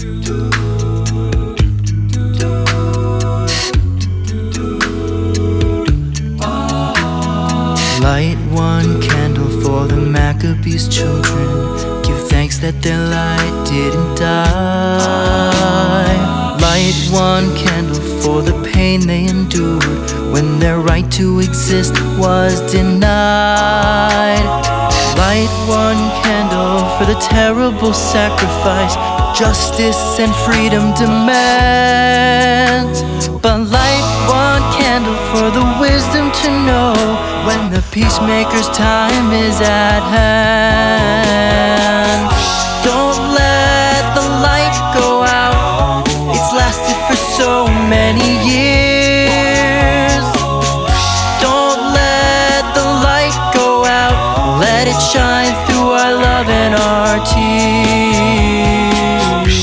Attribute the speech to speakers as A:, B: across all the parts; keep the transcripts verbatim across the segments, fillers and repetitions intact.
A: Light one candle for the Maccabees' children. Give thanks that their light didn't die. Light one candle for the pain they endured when their right to exist was denied. Light one candle for the terrible sacrifice justice and freedom demand. But light one candle for the wisdom to know when the peacemaker's time is at hand. Don't let the light go out, it's lasted for so many years. Don't let the light go out, let it shine through our love and our tears.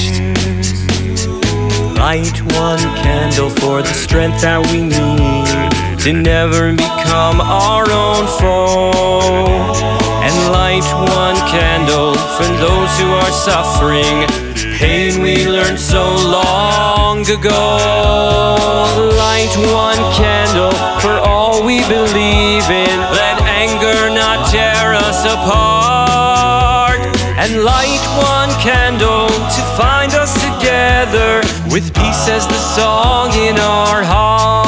B: Light one candle for the strength that we need to never become our own foe. And light one candle for those who are suffering pain we learned so long ago. Light one candle for all we believe in, let anger not tear us apart. And light one candle to find us together with peace as the song in our heart.